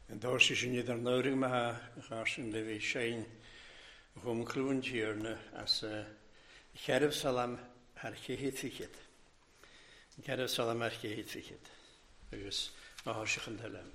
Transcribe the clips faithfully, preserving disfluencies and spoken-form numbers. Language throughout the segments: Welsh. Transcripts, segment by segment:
En daar is je niet er nodig, maar als je de wee zijn, om kloon hier, als Jerusalem haar geheet Jerusalem haar geheet Dus, maar als je het helemaal.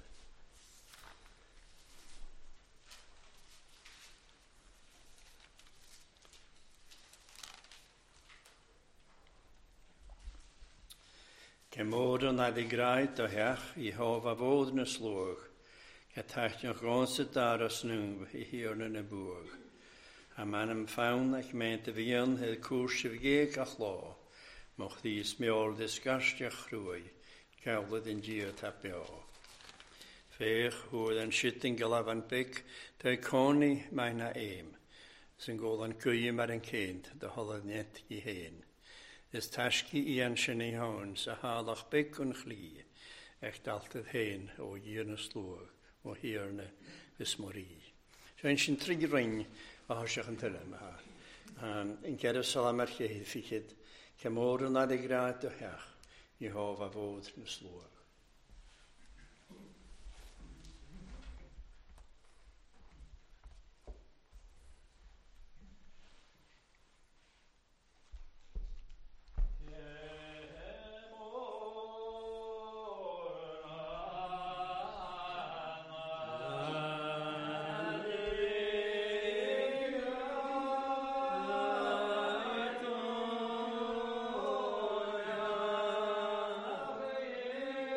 Gemôr na de graid o heach I hova bod na slóg, het hacht een gronse daras nu I hierne na boog. A manam faun ach meint vian het koersje vgeeg ach lá, mocht thys meol disgastjach rwy, gaulad in dier tapio. Fech hoed an shitting galaf an big, te coni mijn eim, sy'n gol an gwy mar an kind, de hollad net geheen. Is taski I an sinni haun, sa halach big un chli, echt altijd heen o jirne sloog, o hierne vis morie. So een sin trig ring, a hosach an tyle ma. In Jerusalem er geheid fichid, Gemôr na de graad o heach, Jehova fod na sloog. Yeah.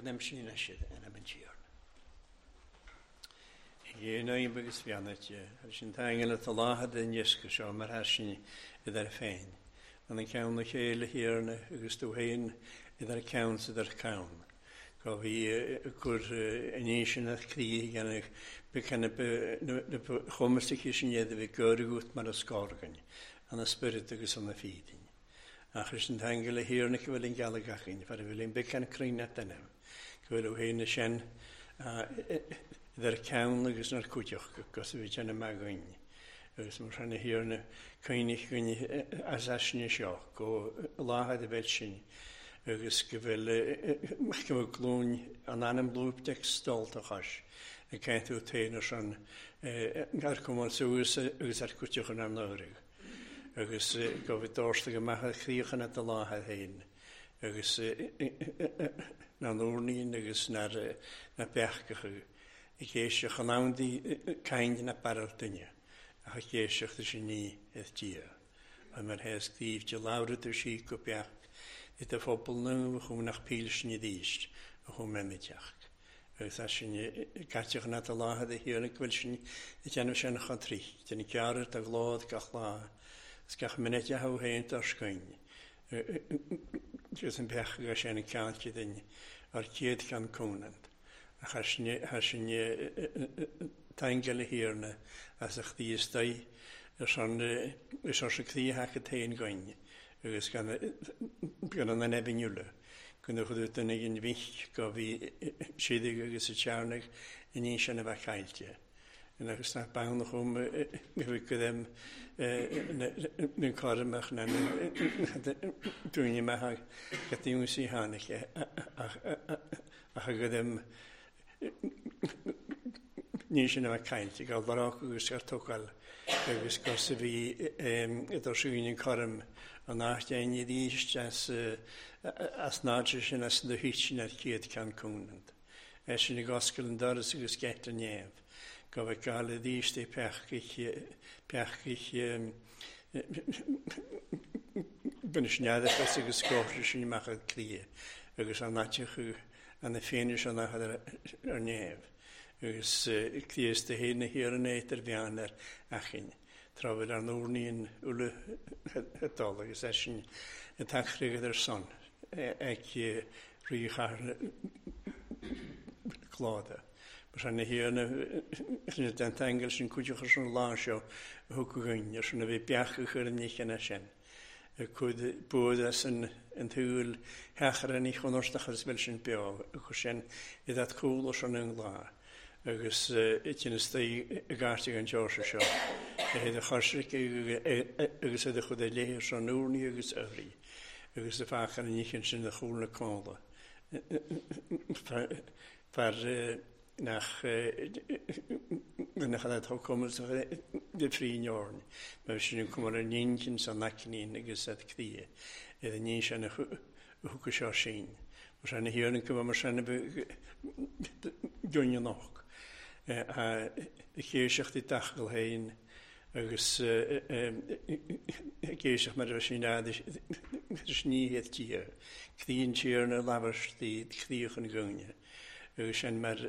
dem sin na sin en am tír. Ie no yn bygys fianat ie. Ar sy'n tangel at alahad yn ysgu sio mar hasin idar fein. An yn cawn na chéile hirna agus tu hein idar cawn sydd ar cawn. Go fi gwr yn eisiau na cri gan eich bycan y chomystig eisiau niedd fi gyrgwt mar y sgorgan. An y spirit agus an y ffidin. Ach ys yn tangel y hirna cyfel yn gael y gachin. Far y fyl yn bycan crynat yna. Cyfel o hein y sien I'r cawn agus na'r cwtioch, gos fi jan y magwyn. Agus mwyn rhan y hir na cwynig gwyn asasni sio, go lahad y fel sy'n. Agus gyfel, mach gyfel glwn an anam blwb deg stolt o'ch as. Y caint o tein o'r rhan, gar cwmol sŵs agus ar cwtioch yn am nawrig. Agus gofyd dorstag y mach a chriach yn at y lahad hyn. Agus na nwrni'n agus na'r bechgach yw. Ik geestig genoemd die kind na paraltinje. Ach ik geestig dus niet het dier. Maar men heeft die je laude te zien op jak. Dit de voppel nu gewoon naar piels niet is. Gewoon met met jak. Dus als je katje naar de laag de heerlijk wil zien, dat je nu zijn gaat terug. Dat ik jaren te glad kan la. Dus ik me net je hou heen te schijn. Dus een berg als je een kaartje dan arkeet kan komen. Has je tangele hierna as ach die stay is on is als ik die hack het heen gaan. Dus kan kan dan hebben jullie. Kunnen we het dan in weg go wie schädige is het jaarnig in een schöne vakantie. En dan is dat bang nog om we kunnen een karre maken en doen je maar dat die moet zien hanige. Ach gedem Níos yn yma caint, i gael barach agus ar togal, agus gos y fi ydw'r sŵn yn corym, a nacht ein i ddysg as, as nadr sy'n as yn dwyt sy'n ar cyd can cwnand. Es yn y gosgol yn dyrys agus get yn nef, gof y gael y ddysg di pech gych bynnes niadach as agus gofr sy'n i machad clia, agus a nadrach an y ffeinish an ar nef. Agus clíos de héna hir an éitir bhean ar achin. Trafod ar nwrni yn ule hydol, agus eisiau y tachrigad ar son. Ec rwych ar glada. Bys an y hir yn y dant angel sy'n cwydioch ar son lasio hwg gwyn, ar son y fi biach ych ar yn eich yn asien. Cwyd bod as yn tŵl hechar yn eich o'n orsdach ar ysbel sy'n bio, chwysien i ddad cwl o son yn gla. Agus ityn ystau y gartig yn George sio. Hyd y chorsig agus ydych chwyd ei leir son nwrni agus yrri. Agus y fach ar yn eich yn sy'n y chwl na cwla. Far nach nach dat ook komen de vriend jorn. Maar we zien komen er nientjen zijn nakken agus het knieën. En de nientje aan de hoek is al zien. We zijn hier en komen we zijn doen je nog. Ik geef zich die dag wel heen. Agus ik geef zich maar als je na de is niet het hier. Knieën hier en lavers die knieën gaan gaan. Agus en maar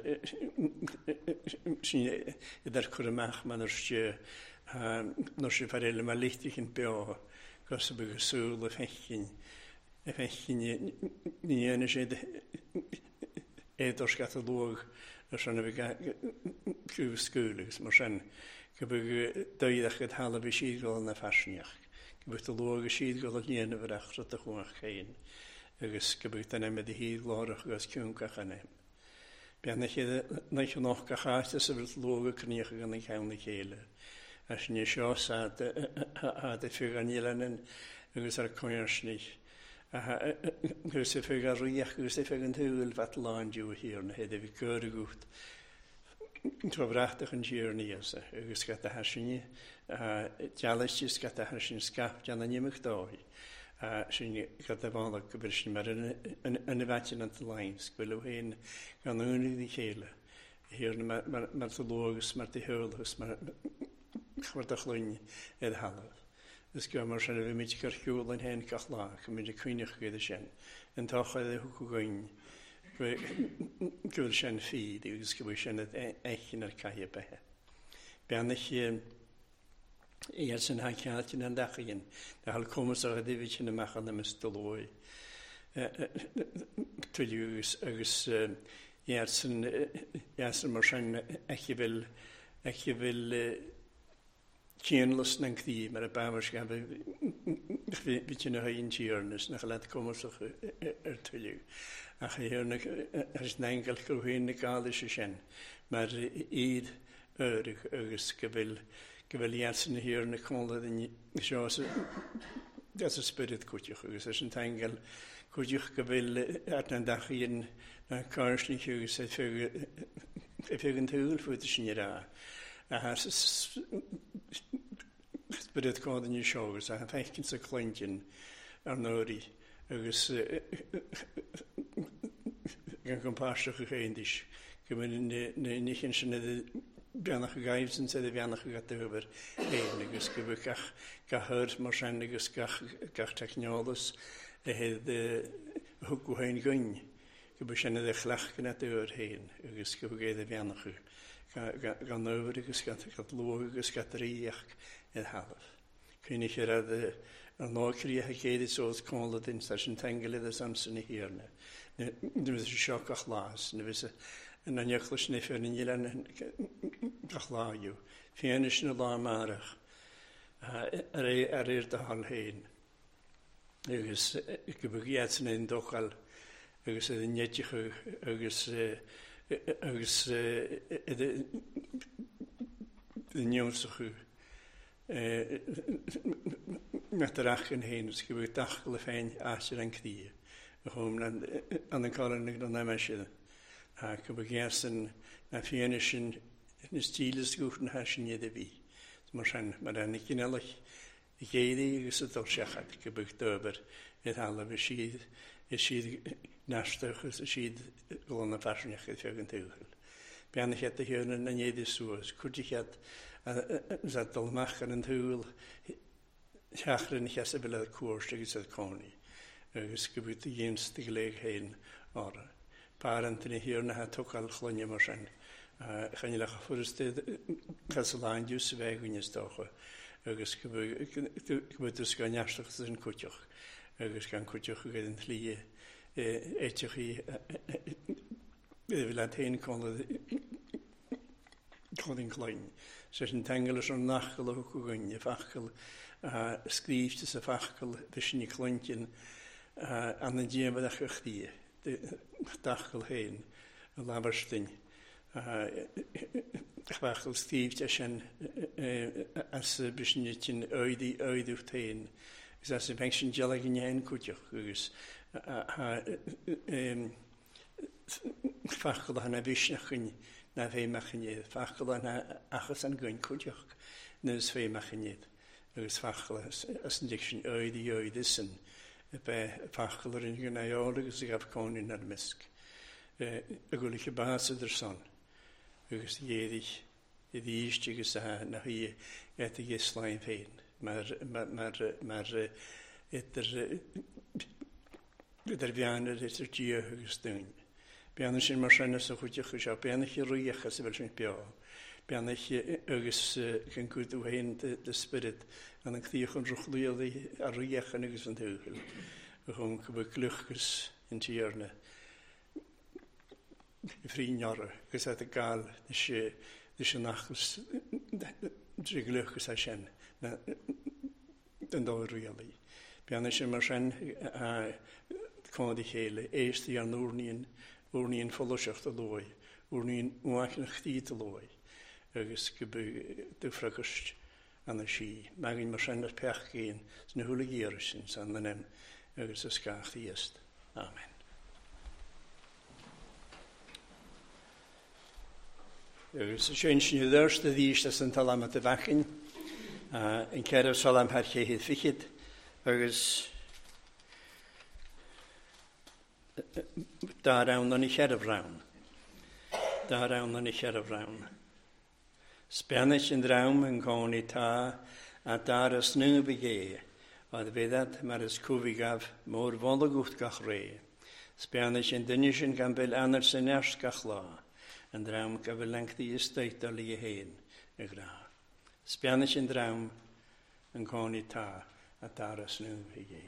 sy'n ydar cwrymach ma'n orsio nos i farel yma leichtig yn bio gos y byg y sŵl y fechyn y fechyn ni yn ysyd ed o'r sgatolwg os yna byg cwf sgwyl ys mor sy'n gybyg dweud ag ydhal y fi sydd gol yna ffasniach gybyg dy lwg y sydd gol y lien y fyrach rhaid y chwach chain agus gybyg dyn emyd i hyd glorach gos cwngach yn em. Bian na chi noch gachast is er loge kniege gan ik aan de gele. As je sjo sa de de figurnielen agus er konjersnig. Gus e figur riach gus e figur hul wat land jo hier na hede vi keur goed. To vrachtig en journeyse. Gus gat de hasinje. Jalletjes gat de hasin skap jan na nimig doi. Sy'n gyda fan o'r gybrysyn, mae'n y fatyn at y lines, gwylw hyn gan yw'n i chael. Hier mae'r ddolwgus, mae'r dihyrlwys, mae'r dachlwyn edd halaf. Ys gyda mae'r sy'n ei mynd i'r llwyl yn hen gach lach, yn mynd i cwynach gyda sy'n. Yn toch oedd e hwg o gwyn, Gwyl sy'n ffyd, yw'r gwyl sy'n eich yn yr cael behe. Bian eich i'r sy'n hael cael yn yn dach un. Da hal comys ar ydy fi sy'n ymachan am ystoloi. Twyl yw'r i'r sy'n mor sy'n eich i fel eich i fel Cianlus na'n cdi, mae'r bawr sy'n fi ti'n hyn tiarnus, na chalad comosach yr tyliw. Ach i hyn ys na'n gael cwrhyn y gael ys ysyn. Mae'r iad yr ys gyfel gyfel iarsyn hyr yn y colad yn sios das y spirit cwtiwch ys ys yn ta'n gael cwtiwch gyfel at na'n dach i'n na carsni hwys e ffeg yn tŵl fwyd ys yn i'r a. A has spirit cod yn y siogos a fechyn sy'n clynkin ar nori agos gan gwmpasach y cheindis gymryd nich yn sy'n edrych bianach y gaif sy'n sedd y bianach y gata hyfer ein agos gyfer gach gahyr mor sy'n agos gach gach technolos a hedd hwgw hain gyn gyfer sy'n edrych chlach gan at ywyr ein agos gyfer gael y bianach y gan over agos gat lwg agos gat riach yn halaf. Cyn ich yr ad y nôcri a geid is oedd colad yn sy'n tengel iddo samson i hirna. Nid fydd sy'n sioc ach las, nid fydd sy'n aniachlus neu ffyr yn ilan ach la yw. Fian ys yn y la marach ar eir da hal hein. Agos gybygiad sy'n ein dochal agos ydyn niedrych agos agos ydyn niwnsach yw. Met yr ach yn hyn, ys gyfer dachgol y ffein asir yn cdi. Y hwm an yn coron yn gron am eisiau. A gyfer gers yn na fian ysyn yn stil ysgwch yn hasyn iedd y fi. Mae'r rhan, mae'r rhan i gynelach i geiri ys y dorsiachad gyfer dyber i'r halaf y sydd y sydd nastach ys y sydd glon y fasniach y ffeg yn tywchel. Bian eich at y hyn yn iedd y sŵs, cwrt eich at Zat dolmach ar yn tŵl siachryn eich as y bylad cwrs agos yd coni. Agos gybwyd y gyns dy gileg hyn o'r. Parant yn ei hir na ha tocал chlonio mor sy'n. Chan i lach ffwrstyd chasolain diws y feg yn ysdoch. Agos gybwyd ysgan iastach sy'n cwtioch. Agos gan cwtioch ag yn tli eitiach i ddylad hyn colad Codyn Klein. Sy'n tengel ys o'n nachgal o hwgwyn, y fachgal sgrifft ys y fachgal ddysyn i clynkin an y dîm ydych eich di, dachgal hyn, y lafarstyn. Fachgal sgrifft ys yn as y bysyn i ti'n oedi oedwch hyn, ys as y fengsyn jalag yn iawn cwtioch, ys fachgal hana bysnach yn na fe machiniad. Fachgal yna achos yn gwyn cwdioch nys fe machiniad. Ys fachgal as yn dicsin oed i oed ysyn. Be fachgal yr un gwna i oed agos i gaf conin ar mysg. Y gwlich y bas ydy'r son. Agos i edrych i ddysg agos a na hi et i gyslaen fein. Mae'r ydy'r ydy'r fianir ydy'r dio agos dyn. Bian sy'n mor sy'n ys o chwydioch ysio, bian eich i rwyach as y fel sy'n bio. Bian eich agos gan gwydw hyn dy spirit, gan yn cdiach yn rwchliodd i a rwyach yn agos yn tywchel. Y hwn cyfo glwchgys yn tiarna. I ffrin orau, gys at y gael, dys yn achos, dys glwchgys a sien, yn dod rwyali. Bian sy'n mor sy'n cod i hele, eist i an wrni'n O'r ni'n ffolosiach dy loi, o'r ni'n mwach yn chdi dy loi, agos gyby dyfragwst an y si. Magyn mae'r sy'n yr pech gyn, sy'n y hwlig i'r sy'n san yn agos ysgach ddiest. Amen. Agos y sy'n sy'n y ddyrst y ddys as yn tal am at y fachyn, yn ceraf sol am her lle hyd ffychyd, agos da rawn o'n i cheraf rawn. Da rawn o'n i cheraf rawn. Spennych yn drawn yn goni ta a dar ys nhw bygei. Oedd feddad mae'r ysgwfi gaf môr folog wrth gach re. Spiannis yn dynnu sy'n gan fel anar sy'n ers gachla, yn drawn gafel lengthi ysteit o li hen y gra. Spiannis yn drawn yn coni ta a daras nhw i gei.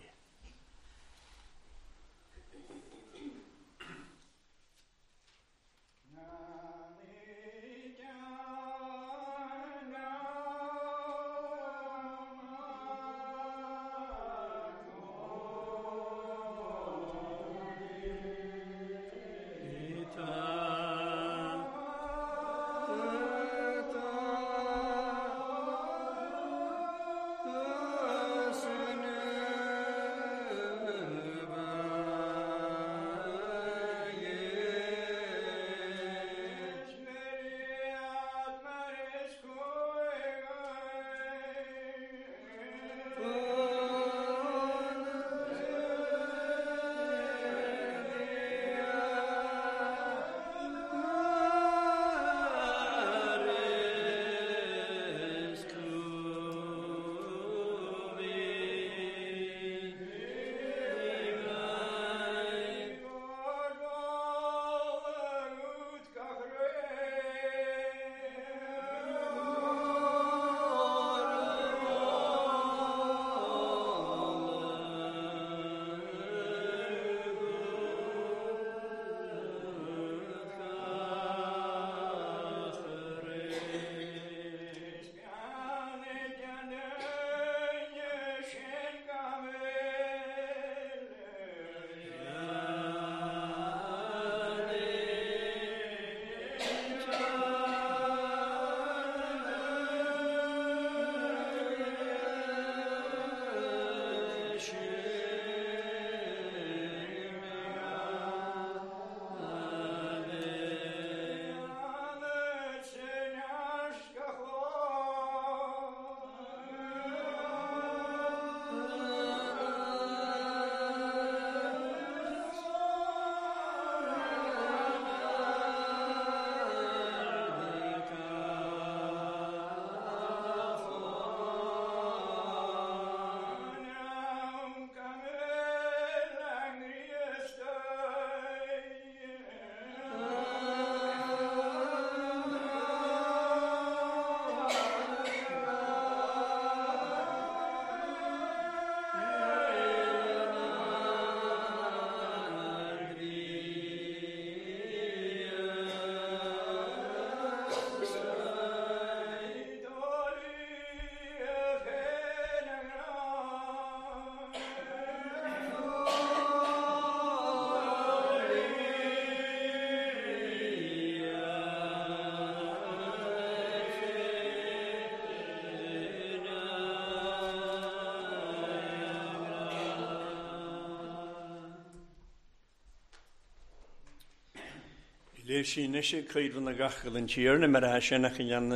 Leir sy'n eisiau creid fy'n agachel yn tîr, neu mae'r asyn ac yn jan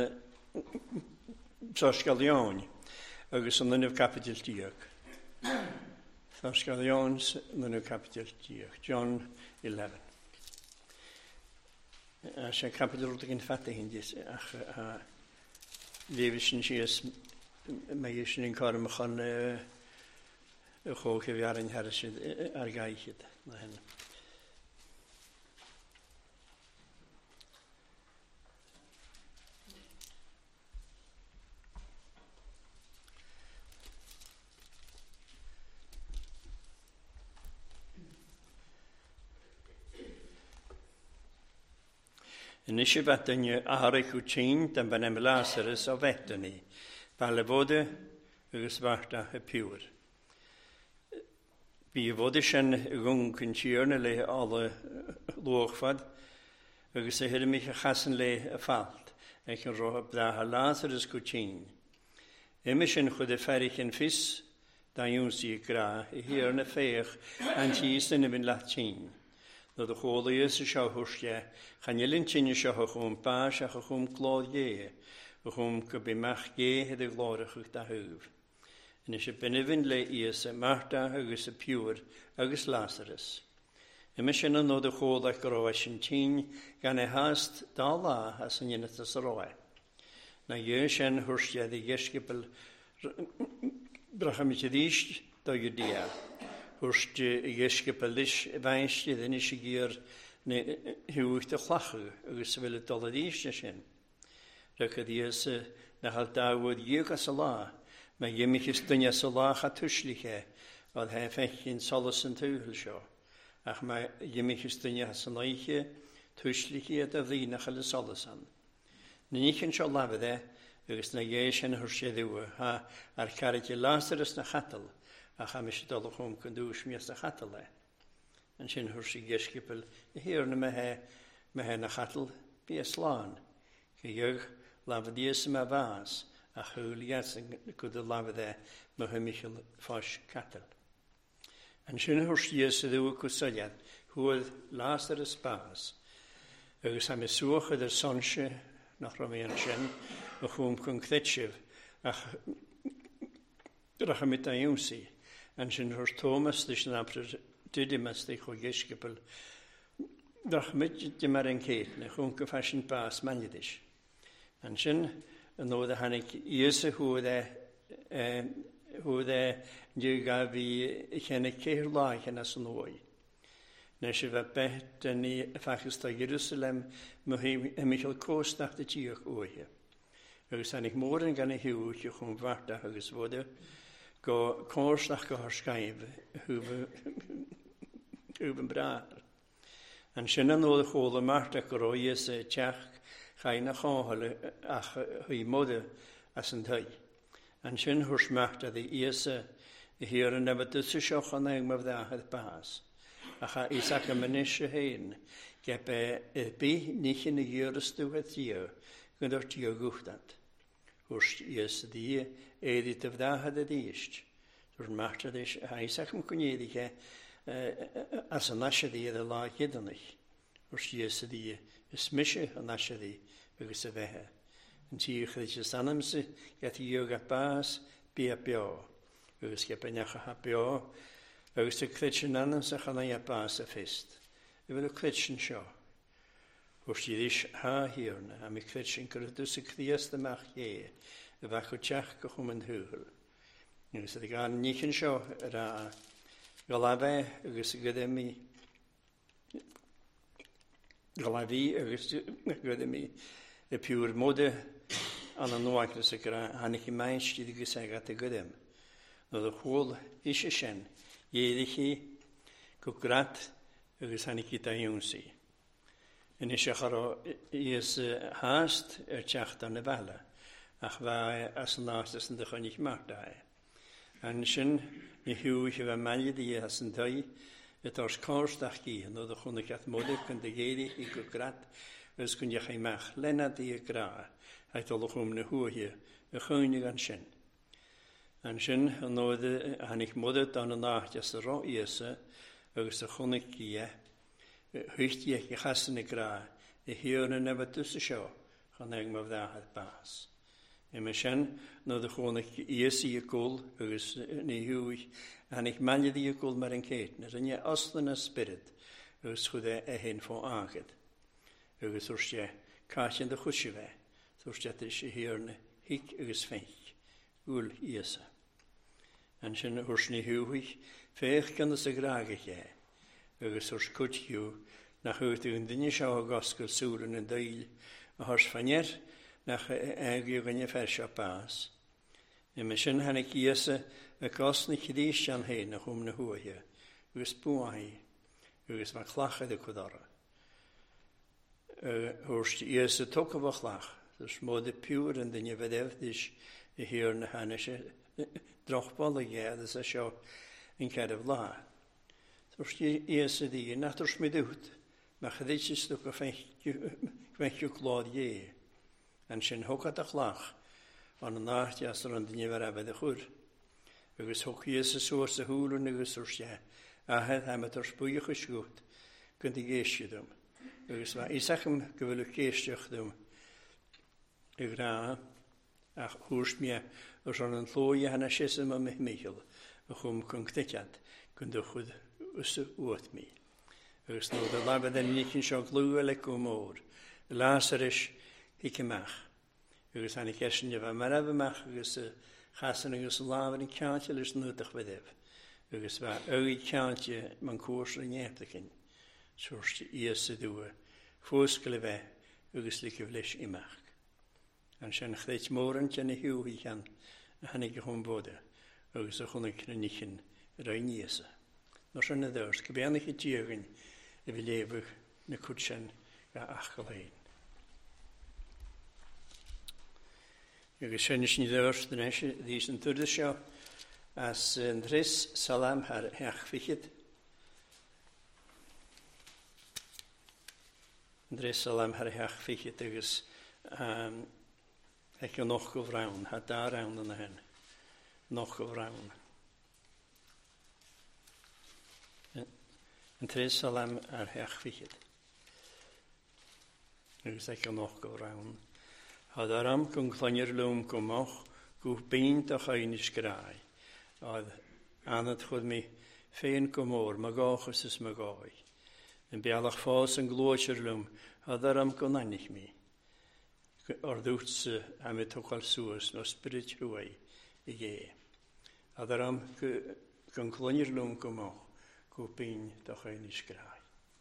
Tosgalion, agos yn ddyn nhw'n capital diog. Tosgalion yn ddyn nhw'n capital diog. John eleven. Asyn capital rwyd yn ffata hindys, ach lefys yn sias, mae eisiau yn cor ymwchon y chwch i fi ar ein hersydd ar gaechyd. Yn eisiau fadyn i aharach o tîn dan ban em Lazarus o fedyn ni, fel y fod ygys farta y piwr. Bi y fod eisiau gwn cyntir na le all y lwchfad, ygys y hyrym eich chasyn le y ffalt, eich yn roh bda ha Lazarus go tîn. Ym eisiau chwyd y fferich yn ffys, da yw'n si gra, y hir yn y ffeich, an tîs yn ymyn la tîn. Nid y chwle ys y siaw hwrstia, chan ylyn tîn y siaw chwm bas a chwm glod ie, chwm gybimach ie hyd y glodach ych da hyf. Yn eisiau benefyn le ys y Marta agos y piwr agos Lazarus. Ym eisiau yn nod y chwle ac roes yn tîn gan e hast da la as yn ynydd ys roe. Na ys yn hwrstia ddi gesgybl bracham i ti ddysg do Judea. hwrst i gysgu pylis fainsti ddyn is i gyr hwych dy chlachu agos fel y dolad eisiau sy'n. Rydych ydi ys na hal dawyd iag as y la. Mae gymich ys dynia sy la cha twyslich e oedd he fechyn solas yn tŵhl sio. Ach mae gymich ys dynia as y laiche twyslich e dy ddyn ach al y solas an. Nich yn sio lafyd e agos na geis yn hwrsia ddiwa ha ar carig i Lazarus na chatal ach am eisiau dolwch hwn cyndwys mi as na chatal e. Yn sy'n hwrsi gesgybl y hir na me he me he na chatal bi eslán. Gyg lafyd ies yma fas a chwlias yn gwyd y lafyd e me hy Michael ffos catal. Yn sy'n hwrsi ies y ddiwa cwsoliad hwyd Lazarus bas agos am y sŵch ydy'r sonsio nach Romean sy'n y chwm cwn cthetsif ach rach am yda iwsi yn sy'n hwrs Thomas ddys yn abryr dydymas ddech o gesgybl rach am yda dim ar yn ceith na chwm cyffasyn bas manidys yn sy'n yn oedd y hannig ies y hwyd e hwyd e niw gaf i chen y ceir lai chen as yn oi. Nes i fe bet yn i ffachus da Jerusalem mae Michael Cost nach dy tiach oe. Agus anig môr yn gan y hiw i'ch chwn farda agus fod y go cors nach go horsgaif hwb yn brar. Yn sy'n yn oedd y chôl y mart ac roi ys y tiach chain a chôl ach hwy modd as yn twy. Yn sy'n hwrs mart a ddi ys y hir yn efo dys y sioch yn eich myfdachedd bas. Ach a Isaac am ynys y hyn, geb e bi nich yn y gyr ystwyd tio, gyda'r tio gwchtad. Wrst ys di eddi dyfdahad y dysg. Dwi'n martad ys, a Isaac am gwneud eich as y nasio di edrych la gydanych. Wrst ys di ysmysio y nasio di agos y fehe. Yn tiwch ddys ys anamsi, gath i ioga bas, bi a bio. Agos geb enach a ha bio, agos y clydyn anam sy'n chan ei bas y ffist. Y fel y clydyn sio. Wrth i ddys ha hirna, am y clydyn gyrddws y cddiast ymach ie, y fach o tiach gychwm yn hwyl. Agos ydy gan nich yn sio, yr a galafe, agos y gyda mi, galafi, agos y gyda mi, y piwr moda, an yn nwag nes y gyda, hannig i maen sydd i gysag at y gydym. Nodd y chwl eisiau sien, Iedich i gwgrad agos hannig i da iwnsi. Yn eisiau charo ies haast er tiach dan y fala, ach fa as yn naast as yn dychon i'ch mardau. Yn sy'n ni hiw i'ch fe malid i as yn dwy, y dors cors dach gi, yn oedd y chwnig ath modig yn dy geirich i gwgrad, ys gwyn i'ch ei mach lenad i y gra, a'i dolwch hwm na hwy hi, y chwynig an sy'n. Yn sy'n yn oedd hannig modd dan y nacht as y ro iesa agos y chwnig gia hwycht i eich chasyn y gra y hir yn efo dys y sio chan eich maf ddahad bas. Ym y sy'n oedd y chwnig iesa i y gwl agos ni hwych hannig malid i y gwl mar yn ceid nes yn ie oslan y spirit agos chwyd e hyn ffo agad agos wrst ie casyn dy chwysio fe wrst ie dys y hir yn hic agos feich. Gwyl iesa. Yn sy'n wrst ni hwych, fech gan ys y graag eich e, agos wrst cwt hiw, na chwyd yw'n dyn i siaw o gosgol sŵr yn y dweil, a hors fanier, na ag yw gan i fersio bas. Ym sy'n hannig iesa, y gos ni chydys jan hyn na chwm na hwy, agos bwai, agos fa chlachad y cwdora. Wrst iesa toc o fo chlach, dys modd y piwr yn dyn i fedef dys y hir na hanes drochbol y gedd ys a sio yn cadw la. Wrst ies y di, na dros mi dwt, mae chydyd sy'n stwg o fenchw glod ie. Yn sy'n hwgad a chlach, ond yn nacht ias ar ond yn yfyr afed y chwr. Agos hwg ies y sŵrs y hwyl yn agos wrst ie, a hedd am y dros bwych o sgwt, gynt i geisio dwm. Agos fa isach yn gyfylwch geisio dwm, y gra, ach hwrs mi o son yn llwy a hana sesym am eich Michael, y chwm cwngteciad, gyndwchwyd ys y wrth mi. Agos nôd y lafad yn nich yn sio glwyl ec o môr, y Lazarus hic ymach. Agos han i cesyn i fa maraf ymach, agos y chasan agos y lafad yn cael ys nôdach fydef. agus bheith ögí ceante man cuas a néaptacin, suirste íasa dua, fóscail bheith agus licio leis imach. An sin chléit móran tena hiúí chean a hanig go chun bóda, agus a chunig na nichin ra níasa. Nó sin na dors, go beannach i díogain a bhí lébh na cud sin ga achalain. Agus sin is ní dors den eise dhís an tuirde seo, as yn rhys salam ar eich fichyd. Yn rhys salam ar eich fichyd agos um, eich o noch o frawn, ha da rawn yna hyn. Noch o frawn. Yn rhys salam ar eich fichyd. Agos eich o noch o frawn. Ha da ram gwn chlani'r lwm gwmoch gwch beint o'ch ein ysgrau. Oedd anad chwyd mi féin gomór, ma gáchas is ma gái. Yn bealach fás yn glóisir lwm, oedd ar am gonanich mi. O'r ddwts am y tochal sŵas, no spirit rwy i ge. Oedd ar am gyn clonir lwm gomoch, gwbyn doch ein isgrau.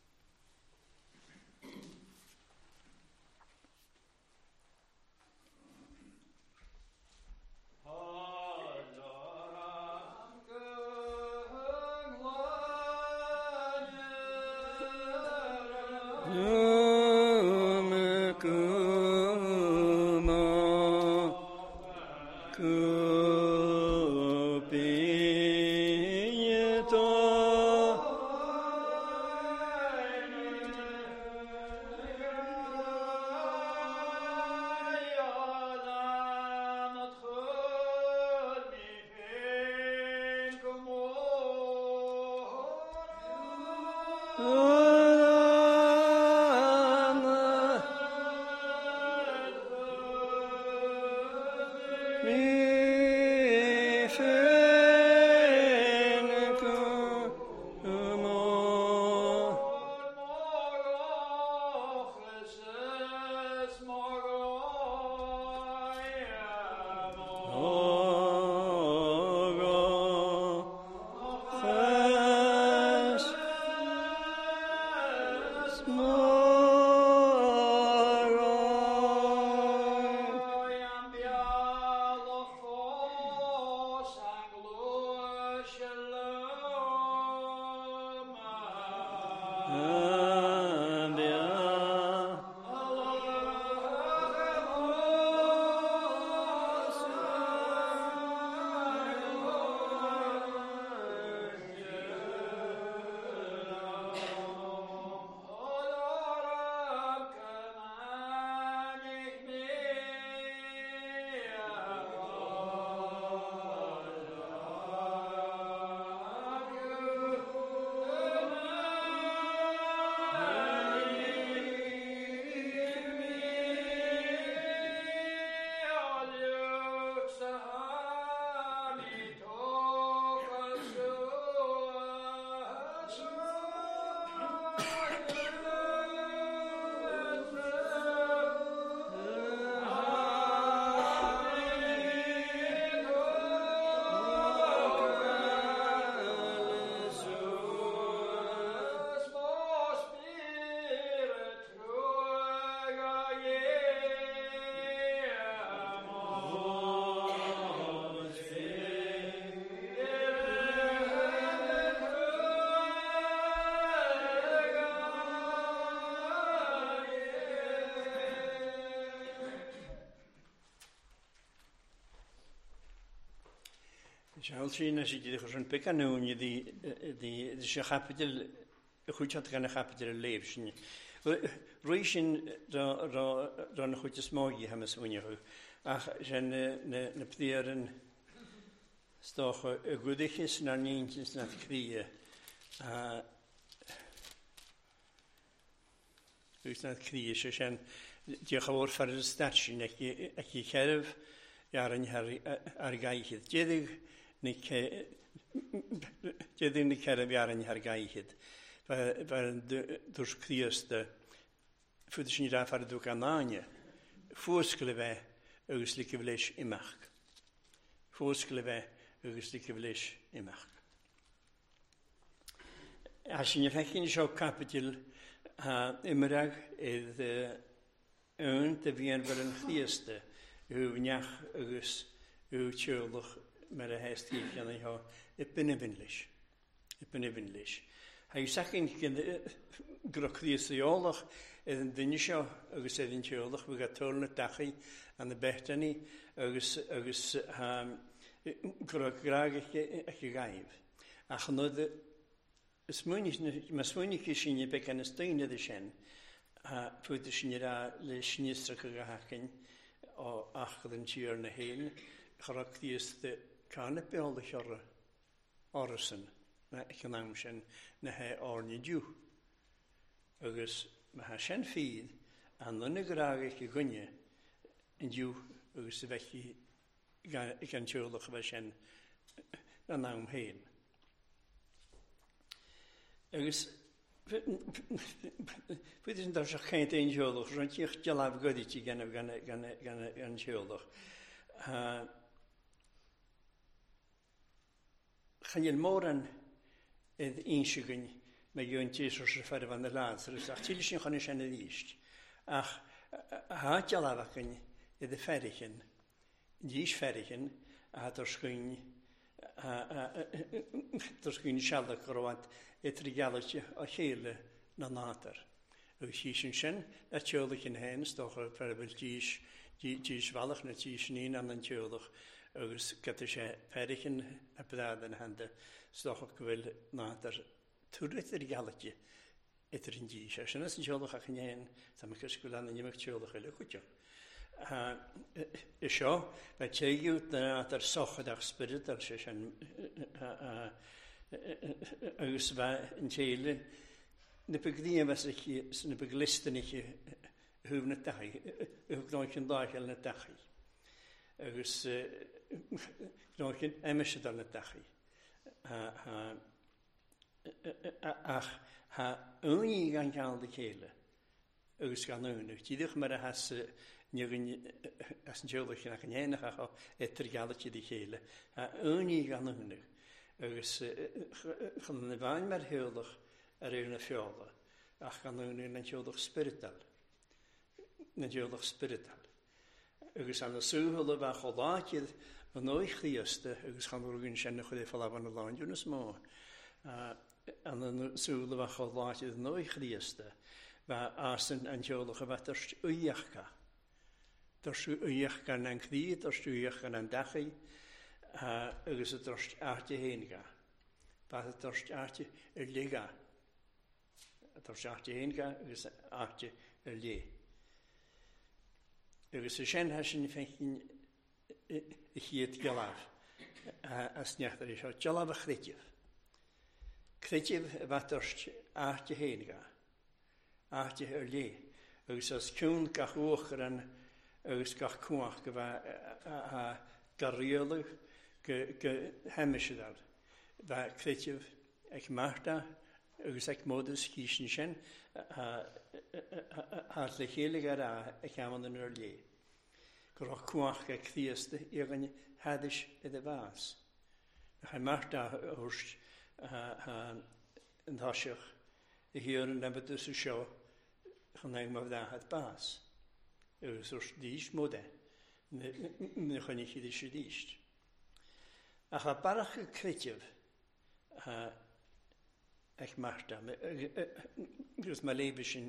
Siawl trin as i ddech o'r bec anwn i ddi sy'n chapidl, y chwytiad gan y chapidl y leif sy'n. Rwy sy'n rhan y chwytiad smogi ham ys wynio. Ach sy'n na pddiar yn stoch y gwyddichus na'r nientys na'r cria. Gwyd na'r cria sy'n diolch o'r ffardd y statsin ac i cerf ar ar gaichydd. Diedig Dydyn ni cerf ar yn her gaihyd. Fe'n dwrs crios dy ffwyd sy'n rhaid ar y dwg ananya. Fwysgol fe ygys li cyfleis imach. Fwysgol fe ygys li cyfleis imach. As je fechin seo capital immerag iad ön de bhíon bhar an chríosta u bhneach agus u teolach mar a heistí gan i i binibin leis. I binibin leis. Ha i sachin gyn gro chríosta eolach iad an duine seo agus iad an teolach bhí a tolna dachi an na bechtani agus agus gro graag ag i gaib. Ach nó mas muinnig i sinne be an steine de sin fuidir sinne ra le snístrach a hacin ó achad an tíor na héin charachtíos de cána beolda chorra orasan na econom sin na he orni dú. Agus ma ha sin fíd an nunna graag i gunne in dú agus a bhechi gan teolach bheith sin an nám héin. Agus fuidir sin dar seach chéint ein teolach rhaid tíoch dealab godití gan an teolach. Chanil mór an iad insiúgain me gún tíosar sa ferh an na lásar ach tíli sin chana sin a díist. Ach há dealabhachan iad a ferichin, díos ferichin a hat ar scuin tar scuin sealach roiad i trí gealaite a chéile na nátar. Agus sí sin sin a teolach in héin stocha ferbil díos díos bhealach na tíos nín an an teolach agus gata sé ferichin a bedád an handa stocha go bhfuil nátar túrit ar gealaite i trí díos. Sin as an teolach a chinnéin sa me cysgwyl an nimach teolach eile chwtio. I seo, mae teigwyd na ar sochad a'ch spirit ar sy'n agus fa yn teulu na bygddiau fes eich na byglistyn eich hwf na dachi hwf gnoich yn dachel na dachi agus gnoich yn emysyd ar na dachi ach ha wn i gan gael dy ceile agus gan wn tidwch mar a has Nígin as an teolach nach an héanach a etar gaalaití di chéile. A uní gan húnnig. Agus chan na bhain mar heolach ar éir na fiála. Ach gan húnnig na teolach spirital. Na teolach spirital. Agus an na súhula bha choláitiad an nóich chríosta agus chan rúgin sin na chudé fall an na láinúnas mó. An na súhula bha choláitiad an nóich chríosta bha asan an teolach a bhatarst uiachcha. Dorstú uíoch gan an crí, dorstú uíoch gan an dachi, agus a dorst áte héinga. Ba a dorst áte ar léga. Dorst áte héinga, agus áte ar lé. Agus a sin hasin fenkin i chiad gelaf, as neachtar is o gelaf a chrétif. Chrétif ba dorst áte héinga. Áte ar lé. Agus as cún gach uachar an agus gach cwach go bha garriolach go hemisidar. Bha creative ag marta agus ag modus císin sin hart le chélig ar a ag aman an ur lé. Gorach cwach ag chríosta ag an hadis i de bhas. Ha marta húst an dáiseach i híor an nebadus o seo chan ag maf dáhad bás. Agus o'r dís móde, na chynnig i ddys y dýst. Ach a barach y creatif eich marta, gwrs mae leifis yn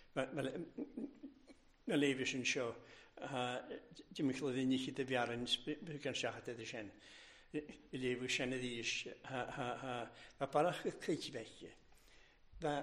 mae leifis yn sio, dim eich lyddi nich i dyfiaran gan siachat edrych sen, i leifis sen y ddys, a barach y creatif eich, fa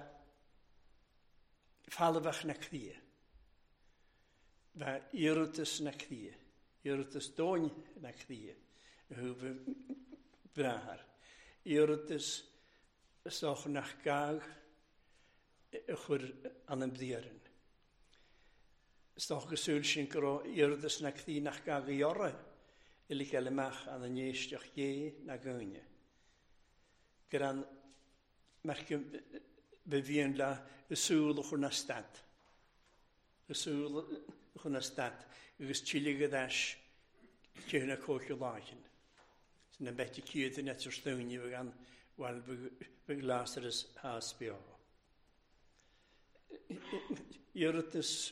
falafach na cria. Fa irutus na cria, irutus dóin na cria, hwf brahar. Irutus soch nach gaag chwr an ymddiarin. Stoch gyswyl sy'n gro irutus na cria nach gaag i orra, ili gael ymach an y neistioch ie na gynnu. Gyda'n mercym fe fi'n la y sŵl o'ch na stad. Y sŵl chun a stad, agus tílige dais céna cóch o láin. Sy'n na beti cyd yn etor stwni fy gan while we Lazarus has been. Yurtus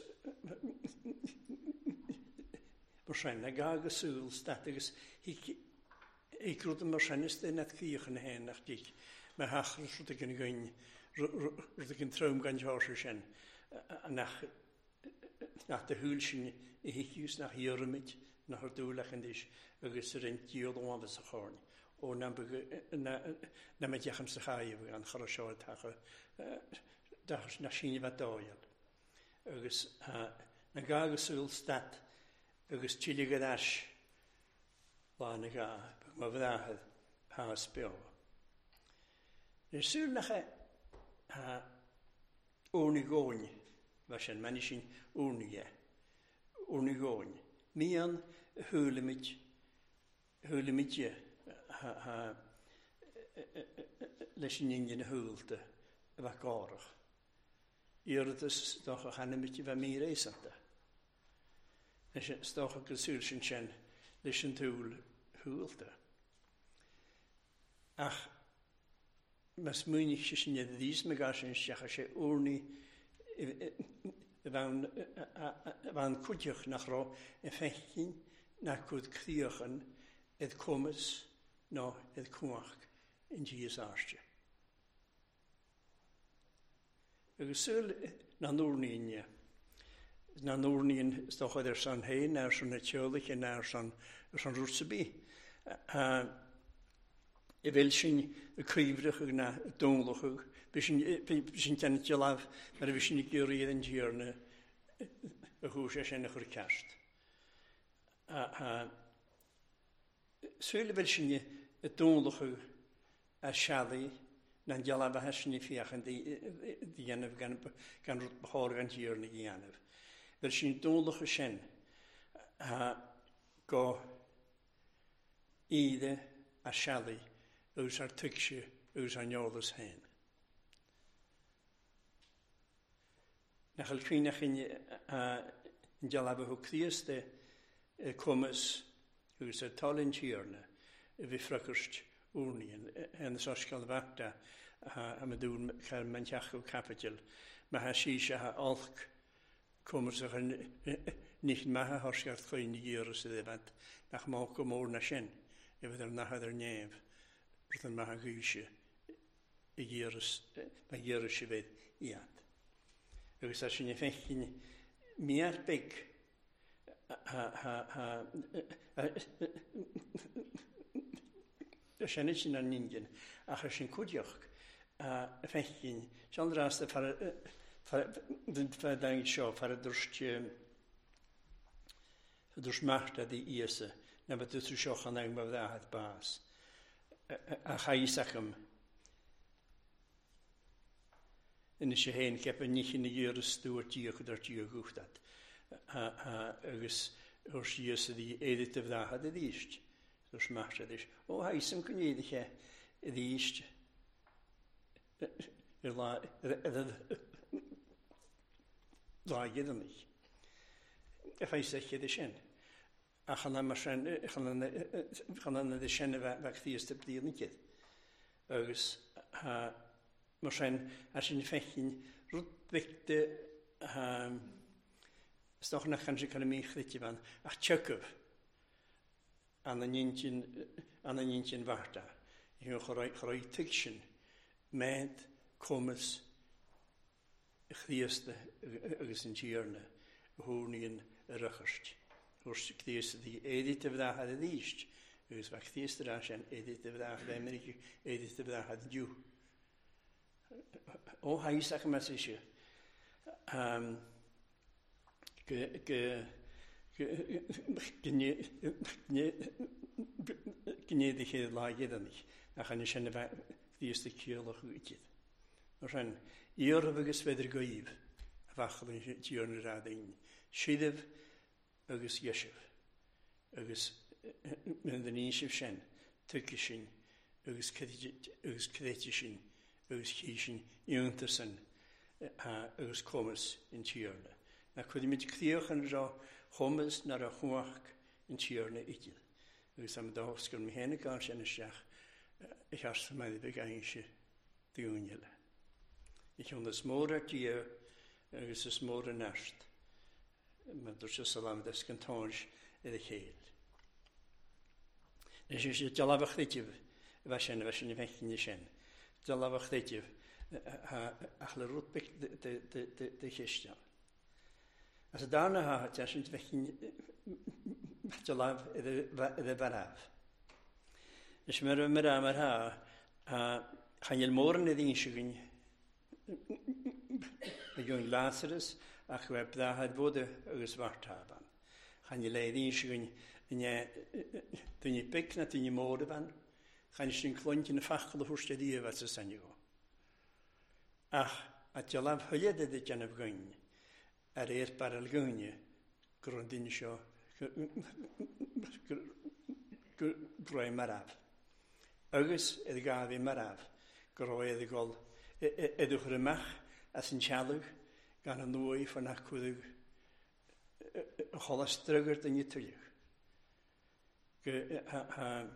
Marshane, a gaga soul statigus, he he could the Marshanis then at Kirchen hen nach dich. My hachers the can going the can throw gun Jorshen nach nach the Hulschen, he used nach Yermit, nach her dulach and dish, a resident yield one was a horn. O number Namatjacham Sahayev and Harashar Tacha Dash Nashini Vatoyal. Agus Nagasul stat, Agus Chiligadash Lanaga, Mavahad, House Bill. There's soon like a Ornigoin, Vashan Manishin Ornia, Ornigoin, Mian Hulimit, Hulimitje. Ha leishin in hulde va garach. Yrdes doch a hanne mit va mi reisanta. Es stoch a gesulchen chen leishin tul hulde. Ach mas munig shin je dies megashin shachashe urni van van kutjach nach ro en fechin na kut kriechen et kommes no het kuach in Jesus arstje. Er sul na noornien. Na noornien stoch er san heen naar son natuurlijk en naar son son roetsebi. Uh, e wil sin de krievrig na donlog. Bisin bisin ten tjelav, maar bisin ik jure in jerne. E hoes en een kerst. Uh, Sul wil sin je het donlog a shali nan jala bahashni fiach die die janef gan kan rut behor gan jerne janef. Wil sin donlog shen go ide a shali us ar tiksje us an jolas hen. Nachal twinach in jala behu krieste kommes us a talin jerne vi frakurst Oornien en de social wakta am doen ger manchach capital maar ha shisha ha alk kommer zich niet maha harschart goeie jaren ze dat nach mako moor na shen even er nach der neef dan maha guische jaren maar jaren ze weet ja er is als je fechin meer big ha ha ha Er zijn niet in Indien, ach er zijn kudjach, fechtin. Chandra de far far denk zo far durstje durstmacht die iese, na bet tu zo gaan ik maar daar het baas. Ach hij zeggen. En is je heen, ik heb er niet in de jaren stoort je dat je goed dat. Er is als je die edite vandaag had die is. Dus mag het is. Oh, hij is een kniedige die is. Er la, la je dan niet. If I zeg je de shen. Ach, gaan maar zijn, gaan gaan de shen waar die is te bedienen niet. Dus maar zijn als je niet vechten, roetwekte. Is toch nog geen economie gritje van. Ach, Tchekov. Aan een nintje, aan een nintje wachten. Je hebt geroeid tiksjen met komens chrieste ergens in tjerne hoornien ruggest. Hoorst chrieste die edite vandaag hadden liest. Dus wat chrieste daar zijn edite vandaag bij Amerika edite vandaag hadden ju. Oh, hij zegt maar zesje. Um, ge ge Genedigheid laag je dan niet. Dan ga je zijn de eerste keer nog goed. Er zijn eeuwige wedergeef. Wachten in het jaar rading. Shidev, agus Yeshev. Agus met de niesje zijn. Tukishin, agus agus kretishin, agus kishin, jontersen, agus komers in tjerne. Dan kun je met kriechen zo komers naar de hoog in tjerne ikje. Dus aan de hoogskul me heen gaan en zeg ich has meine begangsche diunile. Ich und das Mora die es is Mora nast. Maar dus is salam des kantonsch in de heel. Dus is het jalabach ditje washen washen vekin shen. Jalabach ditje ha achle rotbek de de de de de gistja. Als het daarna ha het is niet vekin jalab de de barav. Dus mer mer mer ha gaan je morgen in schuin. De jong Lazarus ach we daar had worden gezwart hebben. Gaan je leiden schuin in je toen je pik net in je mode van. Gaan je een klontje in vachte hoeste die wat ze zijn jo. Ach, at je laf hulde de janab gun. Er is paral gunje. Grondin sho. Groei marav. Agus het gaaf in marav. Groei de gol. Edwch remach as een chalug gan een nooi van nach kudig cholas trugert in je tuig. Ge ha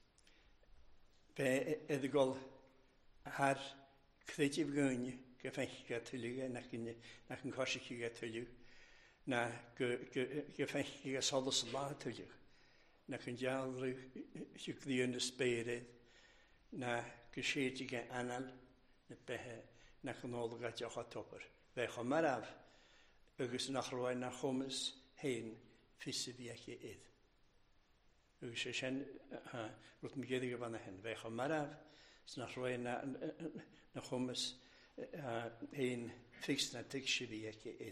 bij de gol haar creatief gunje gefecht gatulig nach in nach een kosje gatulig na ge ge gefecht gesaldes laatulig nach een jalrig gekliende spere na geschiedje anal به نخنال قد يخاط تبر و خمرف اگس نخروای نخومس هین فیسبیه که اید اگسشن روت میگه دیگه بانه هن و خمرف نخروای نخومس هین فیکس نتیکشیه که اید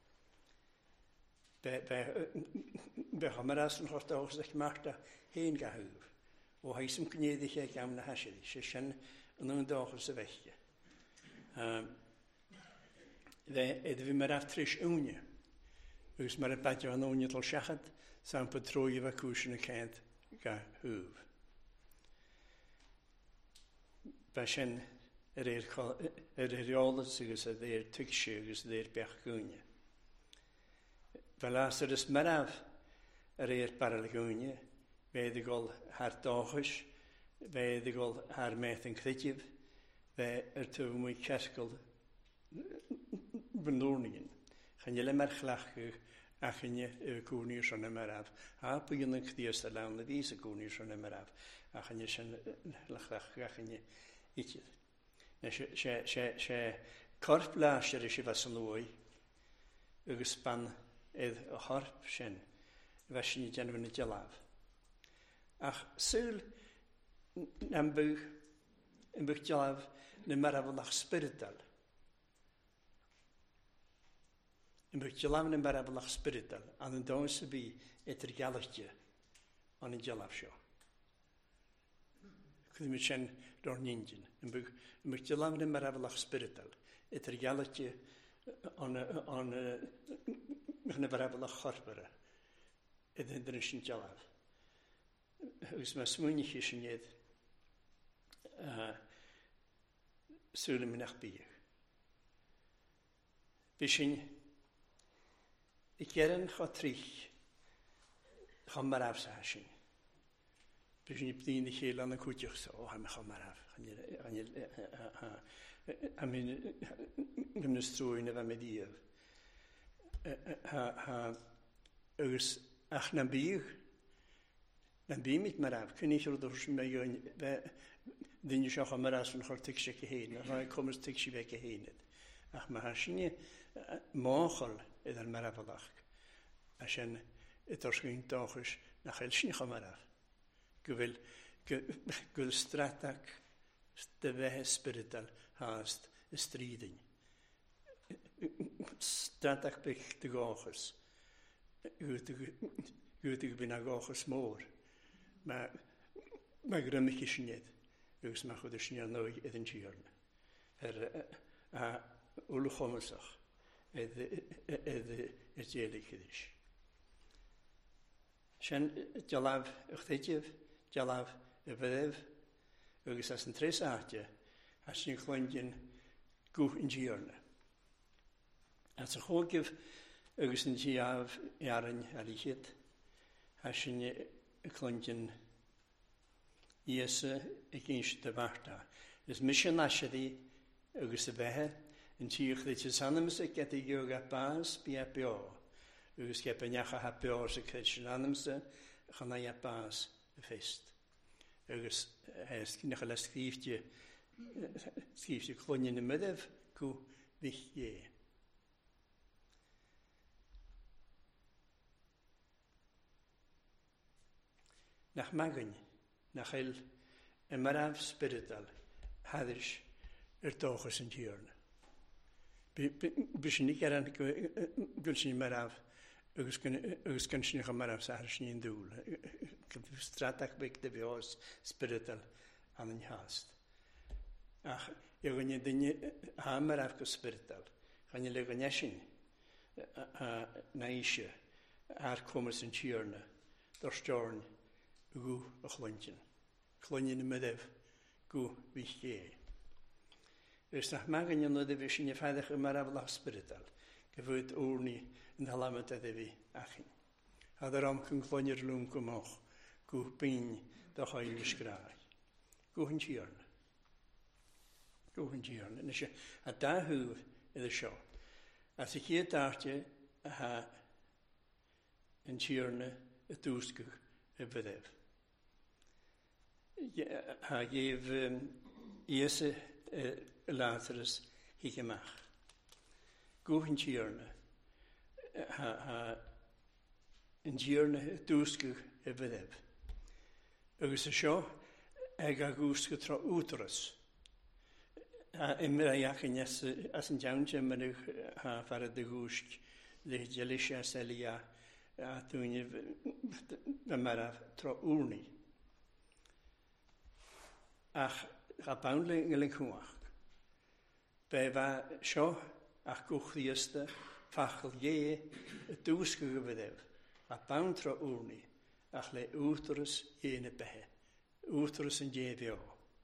به به خمرف نخورت آخوز که مارتا هین گهوف و هیسم کنی دیگه که هم نهشدی ششن نون داخل وegje. Wij hebben maar aftrish unje. Dus maar een beetje van unje tot schachet, zijn patrooien wat kussen kent ga hoef. Wij zijn er er er alles is er er tikje is er bergunje. Wij laten dus maar af er er paralgunje. Wij de gol hartdagisch. Wij de gol haar met een kritief. Wij er te mooi kerkel benoorningen. Gaan jullie maar glachig, ach je koeniers aan hem af. Ha, begin ik die eerste landen deze koeniers aan hem af. Ach je zijn glachig, ach je ietsje. Ze ze ze ze korpblaasje is je was een looi. Een gespan het harp zijn. Was je niet aan het jalaaf. Ach, zul een bug, een bug jalaaf. Ne maravilach spiritual. En we geloven in maravilach spiritual. Aan een doonse bij het er galetje aan een jalafshow. Kun je zien door ninjen. En we geloven in maravilach spiritual. Het er galetje aan aan een maravilach harpere. Het er is een jalaf. Is maar smoenig is niet. Zullen we nog bij. Misschien, ik keren gaat terug, gaan maar afzagen. Misschien heb je niet heel aan een koetje zo, oh, gaan maar af. Gaan je, gaan je, aan mijn, mijn strooien van mijn dier. Als ach naar bij, dan ben je met maar af. Kun je er dus mee den je zag maar als een hartstikke heen, dan ik kom een stukje weg heen. Ach, maar als je mogel is er maar afvallig. Als je het als geen dag is, dan ga je niet maar af. Je wil, je wil stratak, de weg spiritual haast strijden. Stratak bij de gogers. Je je ben een gogers moor, maar maar grimmig is niet. Dus mag we dus niet nooit in een jaar. Er a ulchomsach. Het het het jelig is. Zijn jalav chtetje, jalav evev. Er is als een tresaatje. Als je gewoon goed in jaar. Als je ook geef, er is een jaar jaren aliget. Als je gewoon Iesa I gynst dy barta. Ys mission asadi agus y behe yn tiwch ddyd sanams y gedi ywg a bas bi a bio. Agus geb yn iach a ha bio sy'n cyd anams y chana I a bas y fest. Agus hes gynnych ala sgrifti sgrifti clonyn y myddef gw ddich ie. Nach magyn, nach il y maraf spiritual, hadrys yr dochus yn tiwrn. Bys ni geran gwyl sy'n maraf, ygys gyn sy'n eich maraf sa harsyn i'n dŵl. Stratach byg dy fios spiritual an yn hast. Ach, yw gyn i dyn ha maraf go spiritual. Gan i le gyn esyn na eisiau ar cwmys yn tiwrn, dor storn, gw y chlwntyn. Chlwntyn y myddef, gw wych ge. Ys nach magan yn oed efi sy'n ei ffadach y maraf lach spiritual, gyfwyd ourni yn halamat a ddefi achin. Had yr amcyn chlwnyr lwm gwmoch, gw byn da choel ysgrau. Gw hyn tiwrn. Gw hyn tiwrn. A da hwyf iddo sio. A thi chi dartio a ha yn tiwrn y dwsgwch y byddef. Ha gef Iesa Lazarus hi gemach. Gwyn tiwrna. Ha yn tiwrna dwsgwch y byddef. Agus y sio, ag a gwsgwch tro útras. A ymwyr a iach yn as yn jawn jem yn ych ha farad y gwsg, le jelisha selia a dwi'n y maraf tro úrni. Ach, ga bawnle yngel yn cwmach. Be fa sio ach gwch ddiasta ffachel ie y dwsgwch y byddef. A bawn tro úrni ach le útras ie yn y behe. Útras yn ie fio.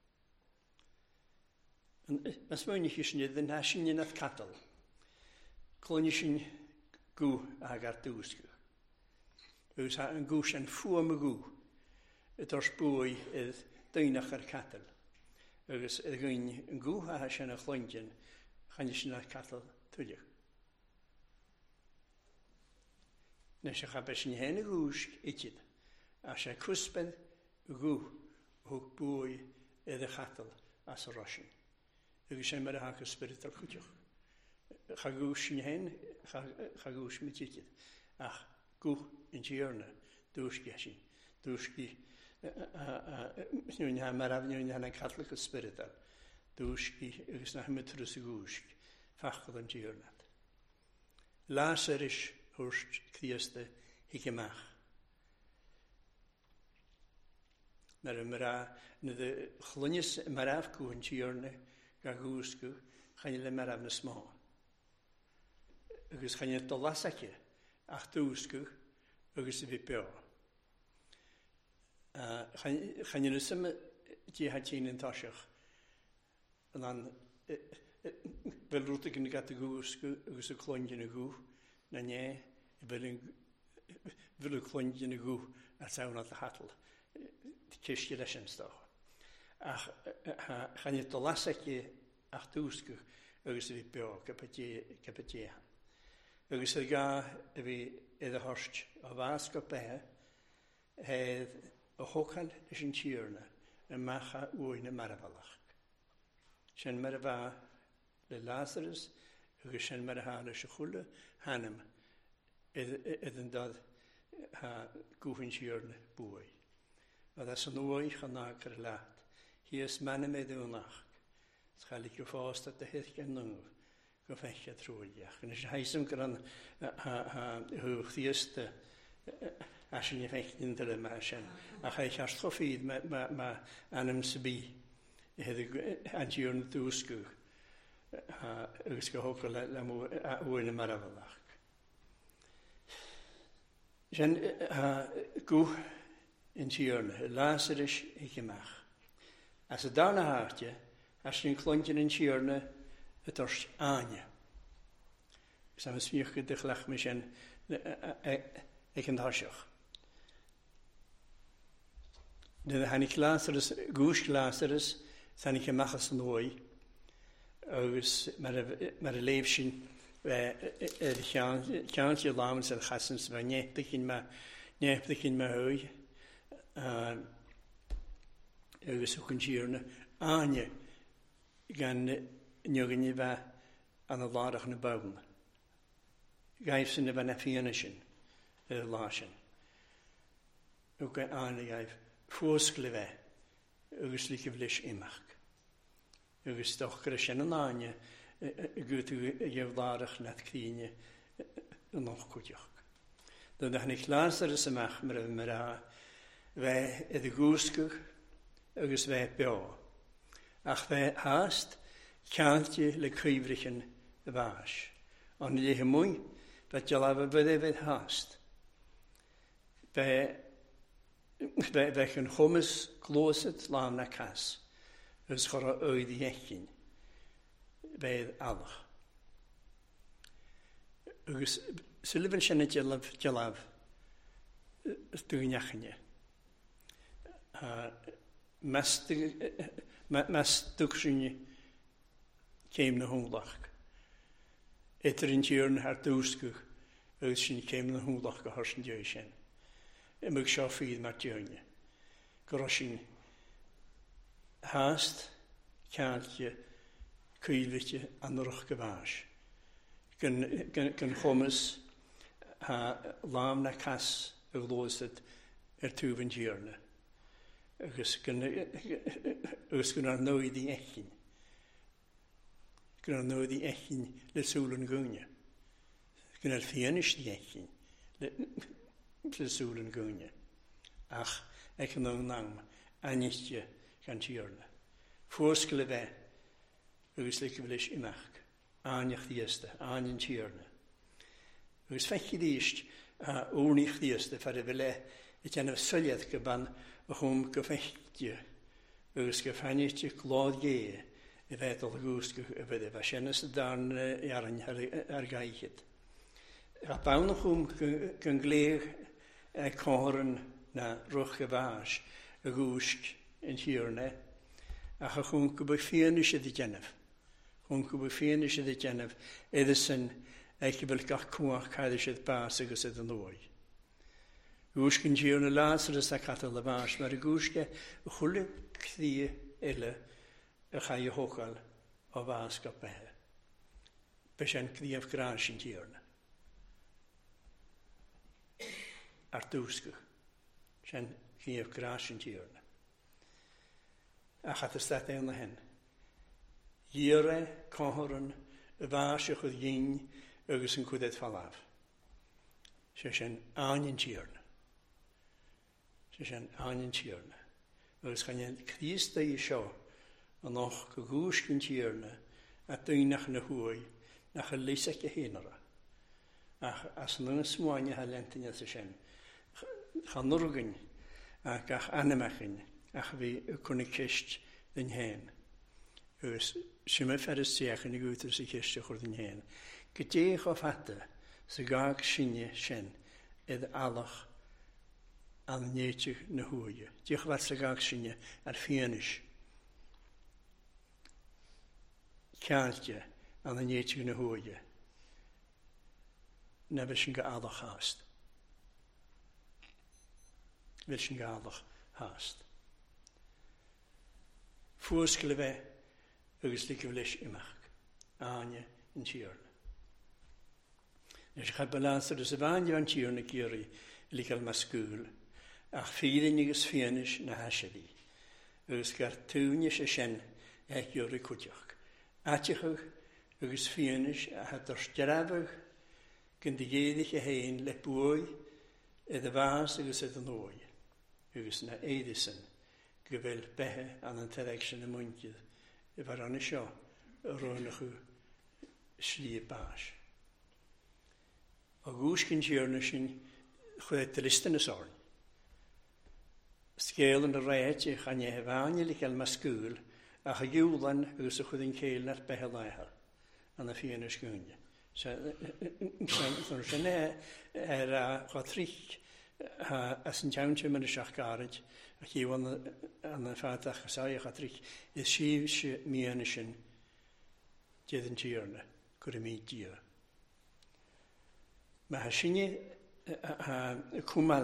Mas mwyn i chi sy'n ydyn hasyn yn ath catal. Clon i sy'n gw ag ar dwsgwch. Ys ha yn gwys yn ffwam y gw. Y dors bwy ydd dynach ar catal. Ys y gwyn yn gw a hasyn y chlwntyn chan ysyn ar catal twyliach. Nes ych a besyn hen y gwsg itid. A sy'n cwsben y gw hwg bwy ydd y catal as y rosyn. Ys sy'n mar a hag y spiritual chwtiwch. Cha gwys yn hen, cha gwys mit itid. Ach, gw yn tiwrna, dwsg esyn. Dwsg Nŵn ha maraf nŵn ha catholic spiritual. Dwsgi ys na hymetrus y gwsg. Fachol yn tiwrnad. Lazarus hwrst cdiasta hi gemach. Mar y mara, nid y chlwnis maraf gwyn tiwrna ga gwsgw, chan i le maraf na smó. Ygys chan i dolas ac e, ach dwsgw, ygys y fi bio. Chan i'n ysym di hadyn yn tosiach. Yna'n fel rwyd ag yn gata gwsg ys y clonyn y gw. Na ne, fel y clonyn y gw a sawn at y hatl. Cysgu leis yn stoch. Ach, chan i'n dolas ac e ach dwsg ys y fi bio capatje. Ys y ga y fi edrych horst o fasg o behe hedd o hokal is yn tiwrna yn macha wyn y marafalach. Sian marafa le Lazarus ag sian marafa le siachwle hanam edd yn dod ha gwyn tiwrna bwy. Oedd as yn o'i chanag ar lat. Hi ys manam edd wnach. Schael ik gefost dat de heth gen nungf. Gofechia trwyach. Yn ys haisym gyda'n hwch ddiasta asyn i feich yn dyle ma asyn. A chai chast choffydd ma anam sybi antiwrn dwsgwch. Ysgo hwgol am wyn y marafalach. Sian gw yn tiwrn, Lazarus i gymach. As y dawn a hartio, asyn clontin yn tiwrn y dors anya. Sam y smioch gydych lach mi sian ag yn dharsioch. De hannig Lazarus, gúis Lazarus, sannig a machas an ói, agus mar a léif sin er cheantje lámans ar chasans mar népdicin ma népdicin ma hui, agus uchan sírna, ánne gan niogan i ba an a lárach na baum. Gaif sin a ba na fianna sin, ar lásin. Uga ánne gaif fóscle bheith, agus líka blis imach. Agus doch gyda sin yn ánne, gwyd yw lárach nad críne yn och cwdiach. Dwi'n dach Lazarus ymach mar a mar a fe ydy gwsgwch agus fe bio. Ach fe haast ciantje le cwyfrichen y bas. Ond i ddech mwy, fe jalaf y bydde fe haast. Fe Fe yn chwmys glosyd lam na cas, ys chora oed i echyn, fe alach. Ys sylifan sy'n y jalaf, jalaf, dwi'n iachynau. Mas dwgsyn ceim na hwnglach. Eter yn tiwrn ar dwsgwch, ys sy'n ceim na hwnglach go horsyn diwy sy'n. Ymwg sio ffydd mae'r diwne. Gorosyn haast, ciantje, cwylfitje, anrwch gyfas. Gyn chomys ha lam na cas y glosyd er tŵf yn diwrne. Ys gyn ar newid i echyn. Gyn ar newid i echyn le sŵl yn gwnia. Gyn ar ffianis i echyn. Le sŵl yn gwnia. Ach, ec yn o'n nang, anistio gan tiwrna. Fwrsgyle fe, ys le cyfleis imach, aniach ddiasta, ani'n tiwrna. Ys fech i ddist, ownich ddiasta, far y fyle, et yn y syliad gyban o chwm gyfechtio, ys gyfanistio glod ge, y fedol gwsg y fydde, fa sianas y darn iaran ar gaichyd. A bawn o chwm gyngleir a coren na rwch y fas y gwsg yn tiwrna, a chwm gwybod ffianis ydy genef. Chwm gwybod ffianis ydy genef, edrych eich fel gach cwach cael eisiau bas agos ydy nwy. Gwsg yn tiwrna Lazarus a catal y fas, mae'r gwsg y chwlyg cdi ele y chai y hocal o fas gobehe. Bysie'n cdiaf gras yn tiwrna. Ar dwsgwch, sy'n cniaf gras yn tiwrna. A chat ystad ewn na hyn. Iere, cohoran, y fas ych oedd yin, agos yn cwyded falaf. Sy'n ani'n tiwrna. Sy'n ani'n tiwrna. Agos chan yn cris da i sio, yn och gygwsg yn tiwrna, a dynach na hwy, nach y leisach y hynara. Ach, as yn yng Ysmwanya ha lentyn ys ysyn, chanwrgyn, ac ach anamachyn, ach fi y cwnig cysg dyn hen. Ys, sy'n mynd fferys tiach yn y gwydr sy'n cysg o'ch dyn hen. Gydeich o ffata, sy'n gag synia sy'n, edd alach an neitich na hwyja. Diolch fat sy'n gag synia ar ffianish. Ciantja an neitich na hwyja. Na fes yn gaalach haast. Fes yn gaalach haast. Fwrsgyle fe, agos lig yfleis imach. Anya yn tiwrna. Nes ych ar Lazarus y fan yw an tiwrna gyri, lig al masgŵl, ach ffyrin agos ffianish na hasedi. Agos gar tŵnis y sien eich yw'r y cwdiach. Atichwch, agos ffianish a hadar strafwch, gyn dy geidich y hen le bwy, edd y fas agos edd yn o'i. Agos na eidysyn, gyfel behe an yn tereg sy'n y mwyntydd, y far an y sio, y rhywun ychw sli y bas. O gwrs gyn tiwrna sy'n chwyd dristyn y sorn. Sgel yn y rhaid i'ch an ei hefan i lichel masgŵl, a chygiwlan agos y chwyd yn cael na'r behe laihar, an y ffian ysgwnia. Sy'n er a chwatrich as yn jawn ti'n mynd y siach garad, ac i wan an y ffadach a sai a chatrich, is si si mi yn ysyn, dydd yn tîrna, gwrdd mi dia. Mae hysini y cwmal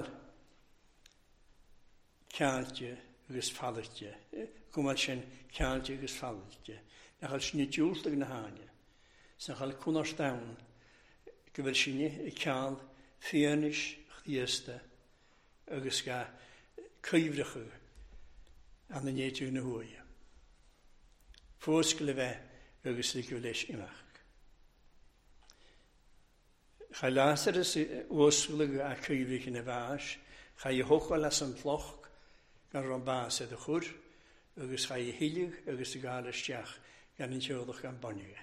caeltio agos falitio, cwmal sy'n caeltio agos falitio, na chael sy'n diwll ag na hania, sy'n chael cwnos dawn, gyfer sy'n y cael ffianis chdiasta, agos ga cyfrach an y neidw na hwy. Fwysgol fe agos y gyfleis imach. Cha Lazarus osgwlig a cyfrach yn y fas, cha i hochwal as yn ploch gan ro'n bas edrych chwr, agos cha i hilig agos y gael ysdiach gan yn teoddach gan boniga.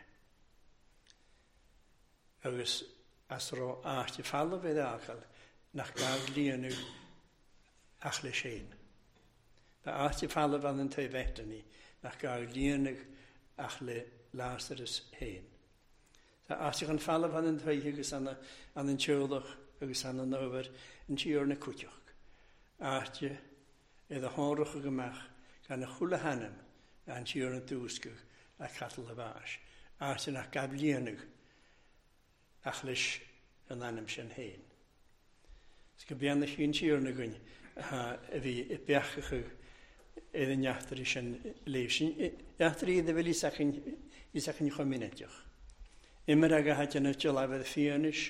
Agos as ro acht i ffalo fe ddachal, nach gael lianw ach le sien. Ba acht i ffalo fan yn tei feta ni, nach gael lianw ach le Lazarus heen. Ta acht i gan ffalo fan yn tei agos an yn teoddach agos an yn over yn tior na cwtioch. Acht i edrych honrwch o gymach gan y chwle hanem a'n tior na dwsgwch a catl y fas. Acht i nach gael lianw ach leis yn anam sy'n heen. Sgybian y chi'n tior na gwyn, y fi y biachach ydd yn iachtar i sy'n leif. Iachtar i ddefel i sach yn chominetioch. Ymwyr ag a hadyn y jolafedd ffianis,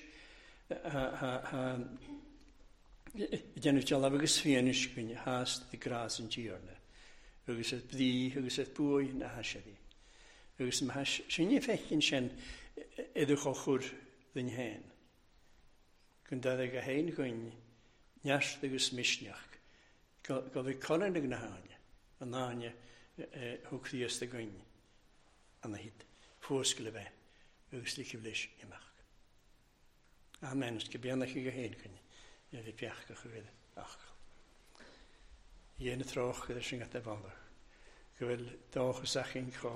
ydyn y jolafedd ys ffianis gwyn, hast di gras yn tior na. Ygys yd bdi, ygys yd bwy na hasyddi. Ygys ym has, sy'n ei fechyn sy'n edrych ochwr ddyn hen. Gyndaddeg a hein gwyn, niast agos misniach. Gael fi colen ag na hania. A na hania hwg ddiast ag gwyn. Anna hyd. Fwysgol y fe. Agos li cyfleis imach. Amen. Ys gybiannach ag a hein gwyn. Ie fi piach gach o fydd achal. Ien y troch gyda sy'n gada fawr. Gyfel doch y sachyn cho.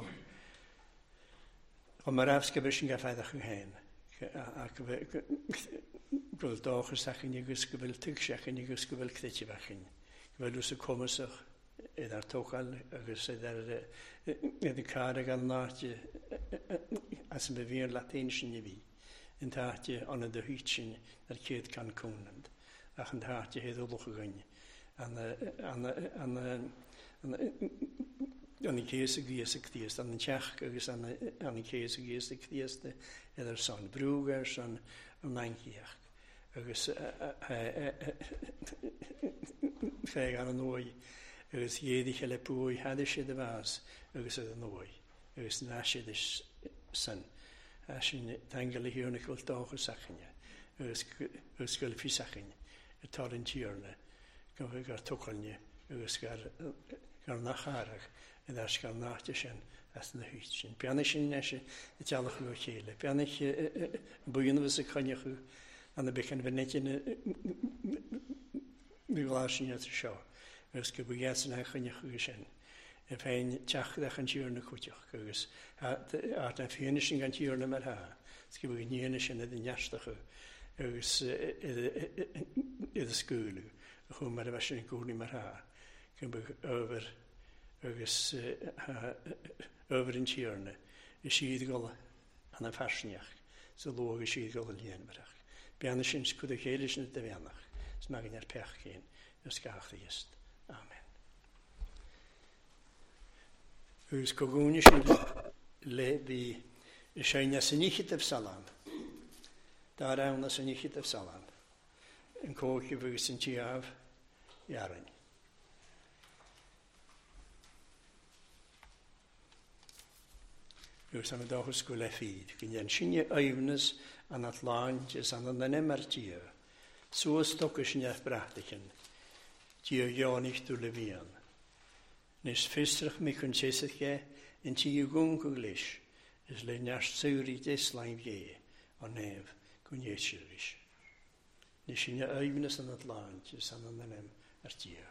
O mae'r afs gyfer sy'n gaffaidach yng hen. Ac gwrdd doch ys achyn i gysgyfel tygs achyn i gysgyfel cdeti bachyn. Gyfel wrth y comasach edrych tochal agos edrych car ag alnart as yn befi'r latin sy'n i fi. Yn taati ond y hyd sy'n ar cyd can cwnand. Ac yn taati hedd olwch y gyn. An i ceis y gys y cdiast, an i tiach agos an i ceis y gys y cdiast edrych son brwgar son ymlaenchiach. Agos ffeg ar y nwy, agos ieddi chael e bwy hadys y fas, agos ydy nwy, agos nasydd syn. Asyn tangel i hiwn y cwlt doch o sachyn, agos gael fi sachyn, y toryn tiorna, gael tocalni, agos gael nacharach, yn as gael nacht ysyn as na hwyd sy'n. Bianach sy'n nesio y tialach nhw cheile. Bianach bwyn fys y coniach an y bechan fy nedyn y glas sy'n ythr sio. Ys gybwygiad sy'n eich coniach o gysyn. Y fein tiach ddech yn tiwr na cwtiach. Ys at yn ffion sy'n gan tiwr na mar ha. Ys gybwygiad nian sy'n edrych niastach o. Ys ydd ysgwylw. Chwm ar y fasyn yn gwrni mar ha. Gybwygiad over agos over yn tiorna, y sydd gol an y ffasniach, so lwg y sydd gol y lien barach. Bian y sy'n sgwyd y cheir ysyn y dyfiannach, smagin ar pech cyn, ys gach ddiest. Amen. Ys cogwn ysyn le bi ysyn as yn ichyd af salam, dar awn as yn ichyd af salam, yn coch i fwys yn tiaf iaran. Yw'r sam y doch ysgwyl e ffyd, gyn i'n sy'n eifnys an at lawn jys an yn yna mar tia. Sŵs toch ysyn eith brachtig yn, tia ionig dŵr le fian. Nes ffistrach mi chwn tesydd ge, yn tia gwng gwglis, ys le nas sawr i deslain ge, o nef gwyn eisiris. Nes sy'n eifnys an at lawn jys an yn yna mar tia.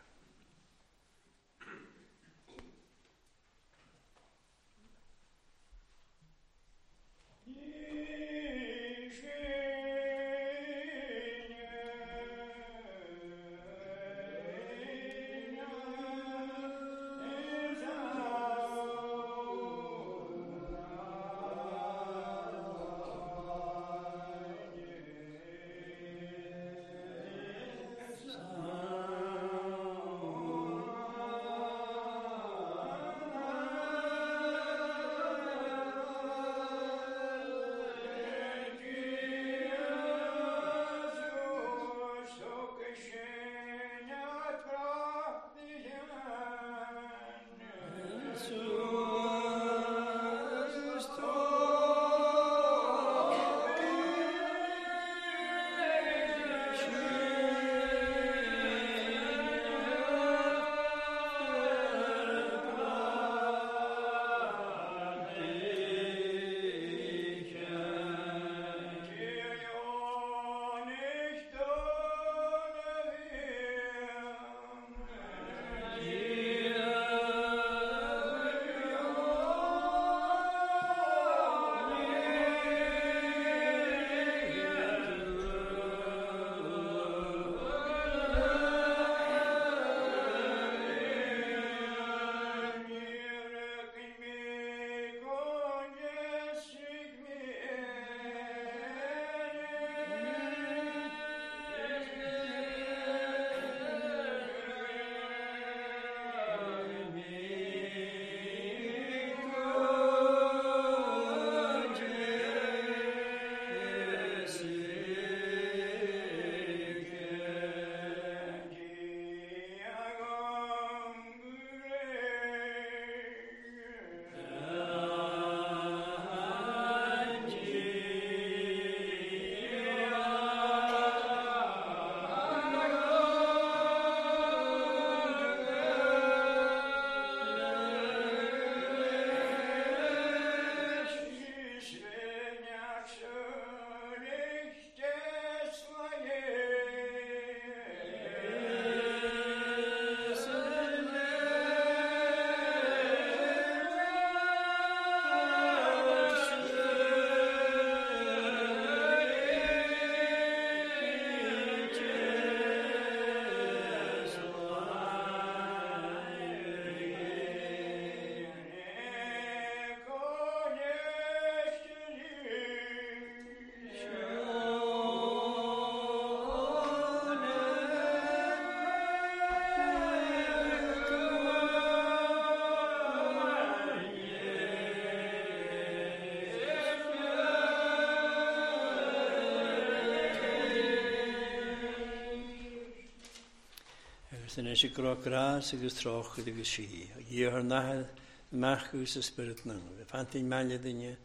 Agus yn eisiau gro gras agus troch agus si. Ie ar nahad mach gus y spirit nung. Fan ti'n malia dynnu,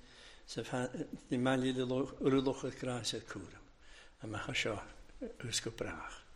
ti'n malia dy urloch y gras y cwrym. A mach o sio ysgo brach.